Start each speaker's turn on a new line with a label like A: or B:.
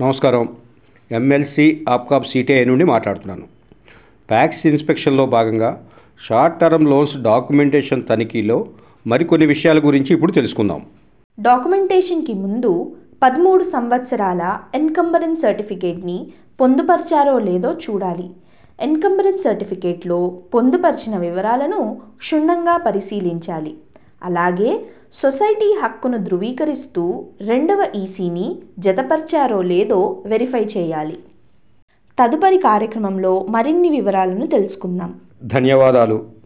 A: నమస్కారం. MLC APCOB CTI నుండి మాట్లాడుతున్నాను. ట్యాక్స్ ఇన్స్పెక్షన్లో భాగంగా షార్ట్ టర్మ్ లోన్స్ డాక్యుమెంటేషన్ తనిఖీలో మరికొన్ని విషయాల గురించి ఇప్పుడు తెలుసుకుందాం.
B: డాక్యుమెంటేషన్కి ముందు 13 సంవత్సరాల ఎన్కంబరెన్స్ సర్టిఫికేట్ని పొందుపరిచారో లేదో చూడాలి. ఎన్కంబరెన్స్ సర్టిఫికేట్లో పొందుపరిచిన వివరాలను క్షుణ్ణంగా పరిశీలించాలి. అలాగే సొసైటీ హక్కును ధృవీకరిస్తూ రెండవ ఈసీని జతపరిచారో లేదో వెరిఫై చేయాలి. తదుపరి కార్యక్రమంలో మరిన్ని వివరాలను తెలుసుకుందాం.
A: ధన్యవాదాలు.